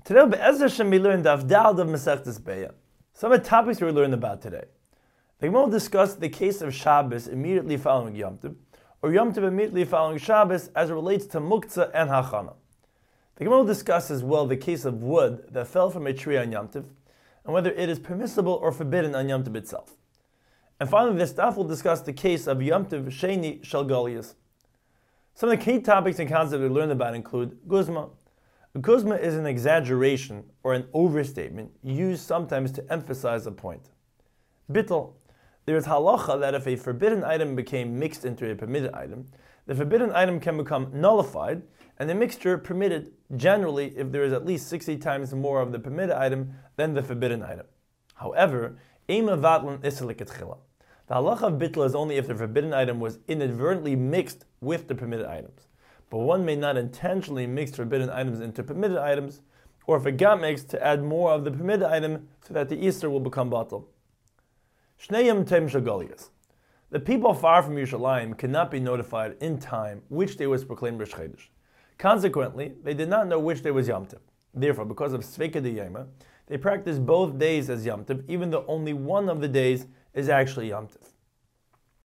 Today, Be'ez Hashem, we learned Daf Daled of Masechtas Beya. Some of the topics we learned about today. The Gemara will discuss the case of Shabbos immediately following Yom Tov, or Yom Tov immediately following Shabbos as it relates to Muktzah and Hachana. The Gemara will discuss as well the case of wood that fell from a tree on Yom Tov, and whether it is permissible or forbidden on Yom Tov itself. And finally, this Daf will discuss the case of Yom Tov Sheni Shel Golias. Some of the key topics and concepts we learned about include Guzma. A guzma is an exaggeration or an overstatement used sometimes to emphasize a point. Bittul. There is halacha that if a forbidden item became mixed into a permitted item, the forbidden item can become nullified and the mixture permitted generally if there is at least 60 times more of the permitted item than the forbidden item. However, ema vatlan isalik etchila. The halacha of bittul is only if the forbidden item was inadvertently mixed with the permitted items. But one may not intentionally mix forbidden items into permitted items, or if it got mixed, to add more of the permitted item so that the Easter will become batal. Shnei Tem Shagolias. The people far from Yerushalayim cannot be notified in time which day was proclaimed Rosh Chodesh. Consequently, they did not know which day was Yom Tov. Therefore, because of Sveika D'Yoma, they practiced both days as Yom Tov, even though only one of the days is actually Yom Tov.